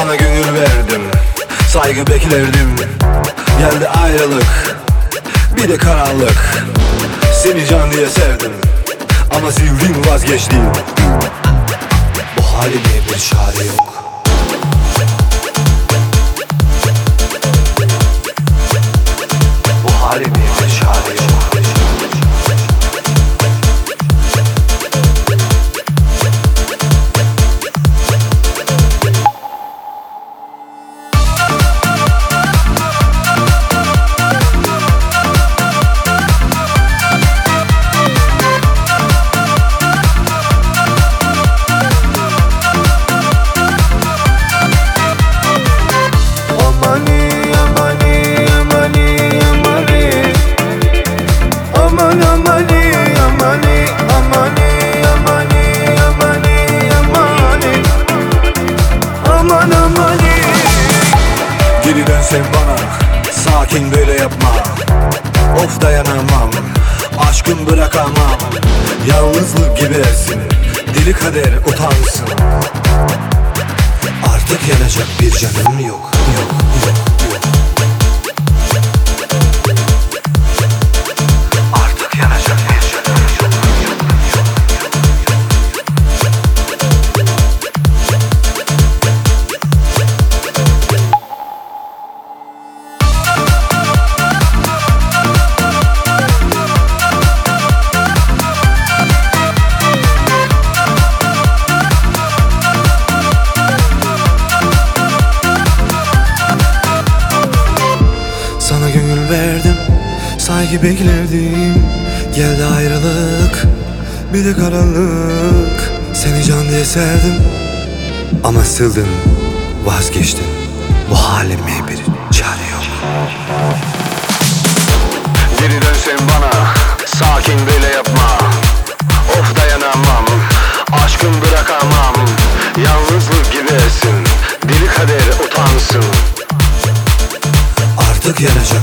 Sana gönül verdim, saygı beklerdim. Geldi ayrılık, bir de karanlık. Seni can diye sevdim ama sevdim vazgeçtim. Bu halime bir çare yok. Bu halime bir çare yok. Geri dönsen bana, sakin böyle yapma. Of dayanamam, aşkım bırakamam. Yalnızlık gibisin, deli kader utansın. Artık yanacak bir canım yok, yok, yok, yok. Artık yanacak bir canım yok, yok, yok, yok. Sana gönül verdim, saygı beklerdim. Geldi ayrılık, bir de karanlık. Seni can diye sevdim ama sıldın, vazgeçtin. Bu halime bir çare yok. Geri dönsen bana, sakin böyle yapma. Of dayanamam, aşkım bırakamam. Yalnızlık gibisin, deli kader utansın. Artık yanacak